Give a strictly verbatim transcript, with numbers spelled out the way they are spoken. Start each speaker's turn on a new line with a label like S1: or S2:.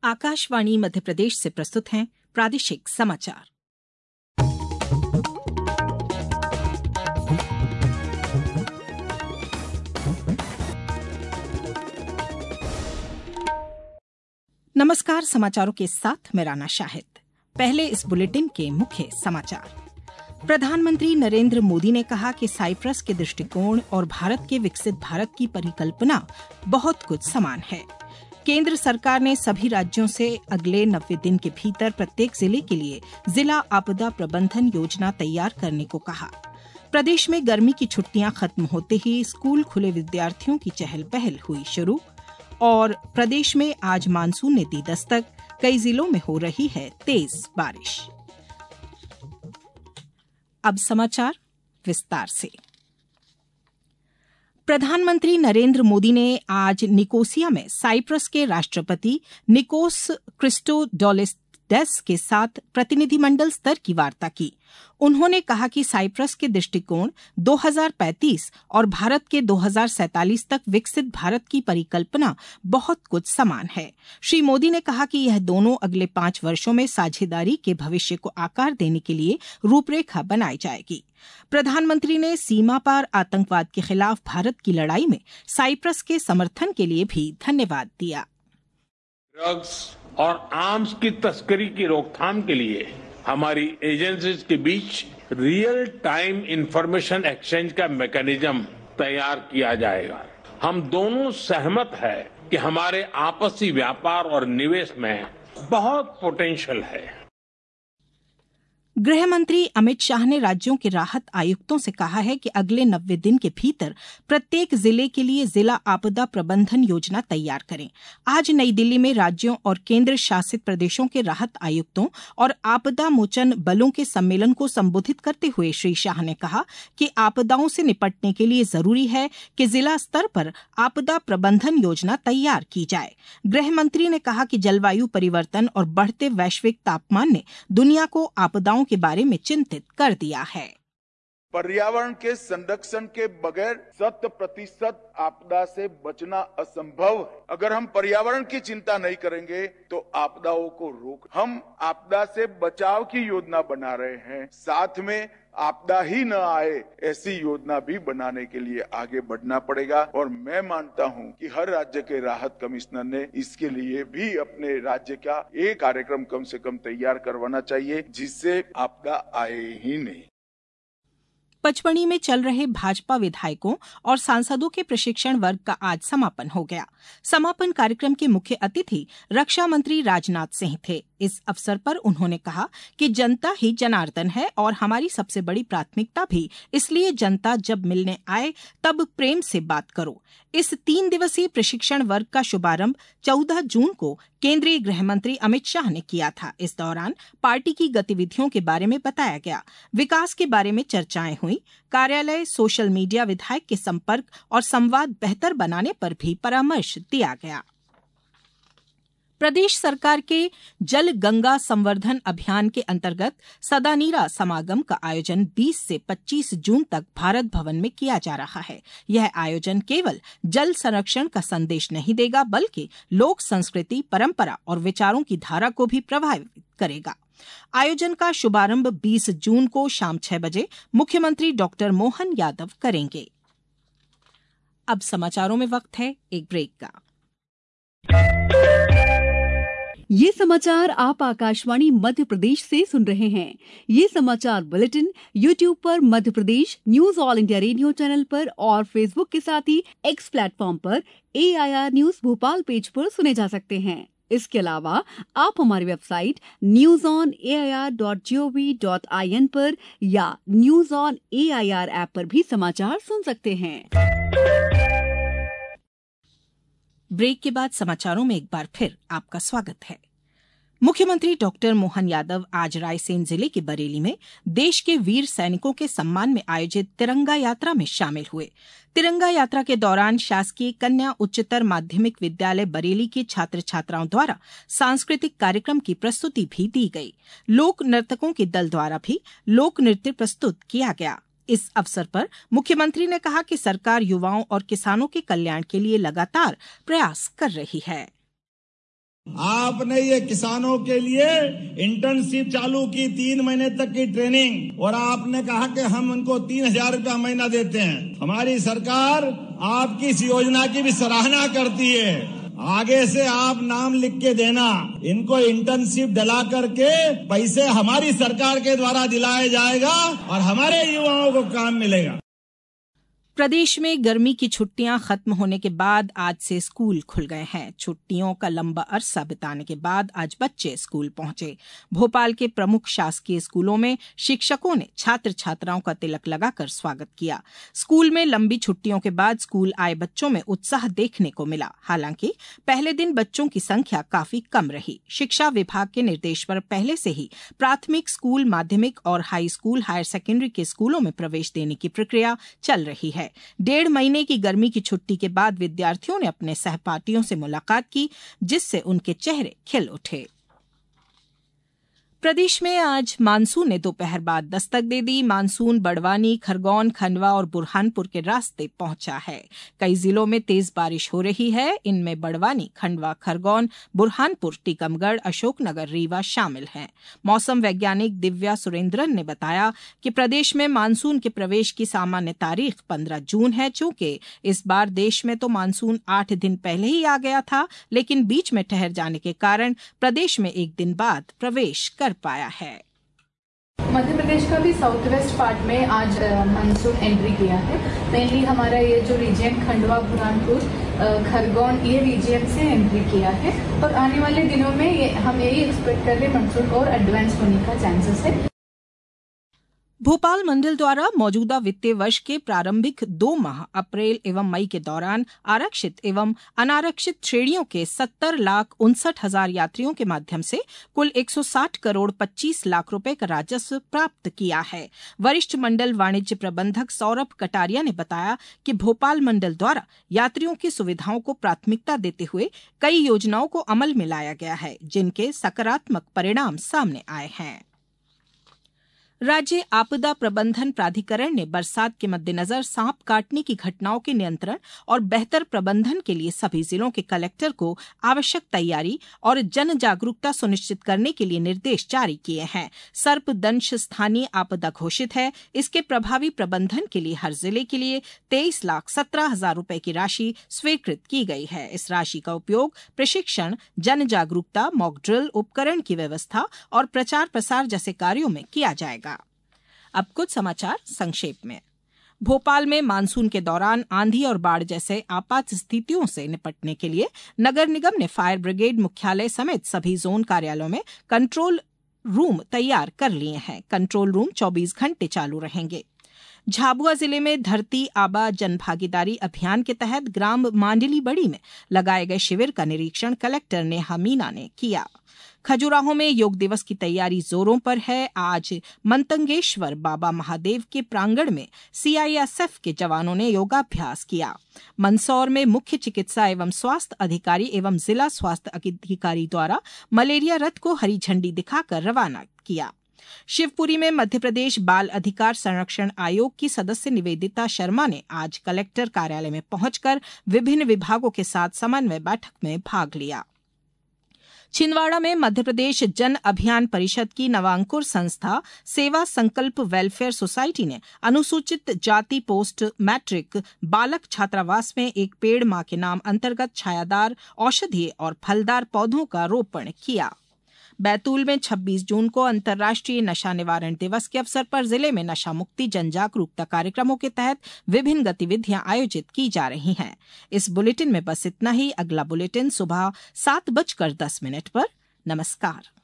S1: आकाशवाणी मध्य प्रदेश से प्रस्तुत हैं प्रादेशिक समाचार। नमस्कार, समाचारों के साथ मैं राना शाहिद। पहले इस बुलेटिन के मुख्य समाचार। प्रधानमंत्री नरेंद्र मोदी ने कहा कि साइप्रस के दृष्टिकोण और भारत के विकसित भारत की परिकल्पना बहुत कुछ समान है। केंद्र सरकार ने सभी राज्यों से अगले नब्बे दिन के भीतर प्रत्येक जिले के लिए जिला आपदा प्रबंधन योजना तैयार करने को कहा। प्रदेश में गर्मी की छुट्टियां खत्म होते ही स्कूल खुले, विद्यार्थियों की चहल पहल हुई शुरू। और प्रदेश में आज मानसून ने दी दस्तक, कई जिलों में हो रही है तेज बारिश। अब समाचार विस्तार से। प्रधानमंत्री नरेंद्र मोदी ने आज निकोसिया में साइप्रस के राष्ट्रपति निकोस क्रिस्टोडोलिडेस के साथ प्रतिनिधिमंडल स्तर की वार्ता की। उन्होंने कहा कि साइप्रस के दृष्टिकोण दो हज़ार पैंतीस और भारत के दो हज़ार सैंतालीस तक विकसित भारत की परिकल्पना बहुत कुछ समान है। श्री मोदी ने कहा कि यह दोनों अगले पांच वर्षों में साझेदारी के भविष्य को आकार देने के लिए रूपरेखा बनाई जाएगी। प्रधानमंत्री ने सीमा पार आतंकवाद के खिलाफ भारत की लड़ाई में साइप्रस के समर्थन के लिए भी धन्यवाद दिया।
S2: ड्रग्स और आर्म्स की तस्करी की रोकथाम के लिए हमारी एजेंसीज के बीच रियल टाइम इंफॉर्मेशन एक्सचेंज का मैकेनिज्म तैयार किया जाएगा। हम दोनों सहमत हैं कि हमारे आपसी व्यापार और निवेश में बहुत पोटेंशियल है।
S1: गृह मंत्री अमित शाह ने राज्यों के राहत आयुक्तों से कहा है कि अगले नब्बे दिन के भीतर प्रत्येक जिले के लिए जिला आपदा प्रबंधन योजना तैयार करें। आज नई दिल्ली में राज्यों और केंद्र शासित प्रदेशों के राहत आयुक्तों और आपदा मोचन बलों के सम्मेलन को संबोधित करते हुए श्री शाह ने कहा कि आपदाओं से निपटने के लिए जरूरी है कि जिला स्तर पर आपदा प्रबंधन योजना तैयार की जाए। गृह मंत्री ने कहा कि जलवायु परिवर्तन और बढ़ते वैश्विक तापमान ने दुनिया को आपदाओं के बारे में चिंतित कर दिया है।
S3: पर्यावरण के संरक्षण के बगैर शत प्रतिशत आपदा से बचना असंभव है। अगर हम पर्यावरण की चिंता नहीं करेंगे तो आपदाओं को रोक हम आपदा से बचाव की योजना बना रहे हैं, साथ में आपदा ही न आए ऐसी योजना भी बनाने के लिए आगे बढ़ना पड़ेगा। और मैं मानता हूं कि हर राज्य के राहत कमिश्नर ने इसके लिए भी अपने राज्य का एक कार्यक्रम कम से कम तैयार करवाना चाहिए जिससे आपदा आए ही नहीं।
S1: पचमढ़ी में चल रहे भाजपा विधायकों और सांसदों के प्रशिक्षण वर्ग का आज समापन हो गया। समापन कार्यक्रम के मुख्य अतिथि रक्षा मंत्री राजनाथ सिंह थे। इस अवसर पर उन्होंने कहा कि जनता ही जनार्दन है और हमारी सबसे बड़ी प्राथमिकता भी इसलिए जनता जब मिलने आए तब प्रेम से बात करो। इस तीन दिवसीय प्रशिक्षण वर्ग का शुभारंभ चौदह जून को केंद्रीय गृह मंत्री अमित शाह ने किया था। इस दौरान पार्टी की गतिविधियों के बारे में बताया गया, विकास के बारे में चर्चाएं हुई, कार्यालय, सोशल मीडिया, विधायक के संपर्क और संवाद बेहतर बनाने पर भी परामर्श दिया गया। प्रदेश सरकार के जल गंगा संवर्धन अभियान के अंतर्गत सदानीरा समागम का आयोजन बीस से पच्चीस जून तक भारत भवन में किया जा रहा है। यह आयोजन केवल जल संरक्षण का संदेश नहीं देगा बल्कि लोक संस्कृति, परंपरा और विचारों की धारा को भी प्रभावित करेगा। आयोजन का शुभारंभ बीस जून को शाम छह बजे मुख्यमंत्री डॉक्टर मोहन यादव करेंगे। अब समाचारों में वक्त है एक ब्रेक का।
S4: ये समाचार आप आकाशवाणी मध्य प्रदेश से सुन रहे हैं। ये समाचार बुलेटिन यूट्यूब पर Madhya Pradesh news All India Radio channel पर और फेसबुक के साथ ही एक्स प्लेटफॉर्म पर A I R news Bhopal page पर सुने जा सकते हैं। इसके अलावा आप हमारी website news on A I R dot G O V dot I N पर या news on A I R app पर भी समाचार सुन सकते हैं।
S1: ब्रेक के बाद समाचारों में एक बार फिर आपका स्वागत है। मुख्यमंत्री डॉक्टर मोहन यादव आज रायसेन जिले के बरेली में देश के वीर सैनिकों के सम्मान में आयोजित तिरंगा यात्रा में शामिल हुए। तिरंगा यात्रा के दौरान शासकीय कन्या उच्चतर माध्यमिक विद्यालय बरेली के छात्र छात्राओं द्वारा सांस्कृतिक कार्यक्रम की प्रस्तुति भी दी गई। लोक नर्तकों के दल द्वारा भी लोक नृत्य प्रस्तुत किया गया। इस अवसर पर मुख्यमंत्री ने कहा कि सरकार युवाओं और किसानों के कल्याण के लिए लगातार प्रयास कर रही है।
S5: आपने ये किसानों के लिए इंटर्नशिप चालू की, तीन महीने तक की ट्रेनिंग, और आपने कहा कि हम उनको तीन हजार रुपया महीना देते हैं। हमारी सरकार आपकी इस योजना की भी सराहना करती है। आगे से आप नाम लिख के देना, इनको इंटर्नशिप दिला करके पैसे हमारी सरकार के द्वारा दिलाया जाएगा और हमारे युवाओं को काम मिलेगा।
S1: प्रदेश में गर्मी की छुट्टियां खत्म होने के बाद आज से स्कूल खुल गए हैं। छुट्टियों का लंबा अरसा बिताने के बाद आज बच्चे स्कूल पहुंचे। भोपाल के प्रमुख शासकीय स्कूलों में शिक्षकों ने छात्र छात्राओं का तिलक लगाकर स्वागत किया। स्कूल में लंबी छुट्टियों के बाद स्कूल आए बच्चों में उत्साह देखने को मिला। हालांकि पहले दिन बच्चों की संख्या काफी कम रही। शिक्षा विभाग के निर्देश पर पहले से ही प्राथमिक स्कूल, माध्यमिक और हाई स्कूल, हायर सेकेंडरी के स्कूलों में प्रवेश देने की प्रक्रिया चल रही है। डेढ़ महीने की गर्मी की छुट्टी के बाद विद्यार्थियों ने अपने सहपाठियों से मुलाकात की, जिससे उनके चेहरे खिल उठे। प्रदेश में आज मानसून ने दोपहर बाद दस्तक दे दी। मानसून बड़वानी, खरगोन, खंडवा और बुरहानपुर के रास्ते पहुंचा है। कई जिलों में तेज बारिश हो रही है। इनमें बड़वानी, खंडवा, खरगोन, बुरहानपुर, टीकमगढ़, अशोकनगर, रीवा शामिल हैं। मौसम वैज्ञानिक दिव्या सुरेंद्रन ने बताया कि प्रदेश में मानसून के प्रवेश की सामान्य तारीख पंद्रह जून है। चूंकि इस बार देश में तो मानसून आठ दिन पहले ही आ गया था, लेकिन बीच में ठहर जाने के कारण प्रदेश में एक दिन बाद प्रवेश कर पाया है।
S6: मध्य प्रदेश का भी साउथ वेस्ट पार्ट में आज मानसून एंट्री किया है। मेनली हमारा ये जो रीजन खंडवा, बुरहानपुर, खरगोन, ये रीजन से एंट्री किया है और आने वाले दिनों में ये हम यही एक्सपेक्ट कर रहे हैं मानसून और एडवांस होने का चांसेस है।
S1: भोपाल मंडल द्वारा मौजूदा वित्तीय वर्ष के प्रारंभिक दो माह अप्रैल एवं मई के दौरान आरक्षित एवं अनारक्षित श्रेणियों के सत्तर लाख उनसठ हजार यात्रियों के माध्यम से कुल एक सौ साठ करोड़ पच्चीस लाख रुपए का राजस्व प्राप्त किया है। वरिष्ठ मंडल वाणिज्य प्रबंधक सौरभ कटारिया ने बताया कि भोपाल मंडल द्वारा यात्रियों की सुविधाओं को प्राथमिकता देते हुए कई योजनाओं को अमल में लाया गया है, जिनके सकारात्मक परिणाम सामने आए हैं। राज्य आपदा प्रबंधन प्राधिकरण ने बरसात के मद्देनजर सांप काटने की घटनाओं के नियंत्रण और बेहतर प्रबंधन के लिए सभी जिलों के कलेक्टर को आवश्यक तैयारी और जन जागरूकता सुनिश्चित करने के लिए निर्देश जारी किए हैं। सर्पदंश स्थानीय आपदा घोषित है। इसके प्रभावी प्रबंधन के लिए हर जिले के लिए तेईस लाख सत्रह हजार रुपए की राशि स्वीकृत की गई है। इस राशि का उपयोग प्रशिक्षण, जन जागरूकता, मॉक ड्रिल, उपकरण की व्यवस्था और प्रचार प्रसार जैसे कार्यों में किया जाएगा। अब कुछ समाचार संक्षेप में। भोपाल में मानसून के दौरान आंधी और बाढ़ जैसे आपात स्थितियों से निपटने के लिए नगर निगम ने फायर ब्रिगेड मुख्यालय समेत सभी जोन कार्यालयों में कंट्रोल रूम तैयार कर लिए हैं। कंट्रोल रूम चौबीस घंटे चालू रहेंगे। झाबुआ जिले में धरती आबा जनभागीदारी अभियान के तहत ग्राम मांडली बड़ी में लगाए गए शिविर का निरीक्षण कलेक्टर नेहा मीना ने किया। खजुराहो में योग दिवस की तैयारी जोरों पर है। आज मंतंगेश्वर बाबा महादेव के प्रांगण में सीआईएसएफ के जवानों ने योगाभ्यास किया। मंदसौर में मुख्य चिकित्सा एवं स्वास्थ्य अधिकारी एवं जिला स्वास्थ्य अधिकारी द्वारा मलेरिया रथ को हरी झंडी दिखाकर रवाना किया। शिवपुरी में मध्य प्रदेश बाल अधिकार संरक्षण आयोग की सदस्य निवेदिता शर्मा ने आज कलेक्टर कार्यालय में पहुंचकर विभिन्न विभागों के साथ समन्वय बैठक में भाग लिया। छिंदवाड़ा में मध्य प्रदेश जन अभियान परिषद की नवांकुर संस्था सेवा संकल्प वेलफेयर सोसाइटी ने अनुसूचित जाति पोस्ट मैट्रिक बालक छात्रावास में एक पेड़ मां के नाम अंतर्गत छायादार औषधीय और फलदार पौधों का रोपण किया। बैतूल में छब्बीस जून को अंतर्राष्ट्रीय नशा निवारण दिवस के अवसर पर जिले में नशा मुक्ति जन जागरूकता कार्यक्रमों के तहत विभिन्न गतिविधियां आयोजित की जा रही हैं। इस बुलेटिन में बस इतना ही। अगला बुलेटिन सुबह सात बजकर दस मिनट पर। नमस्कार।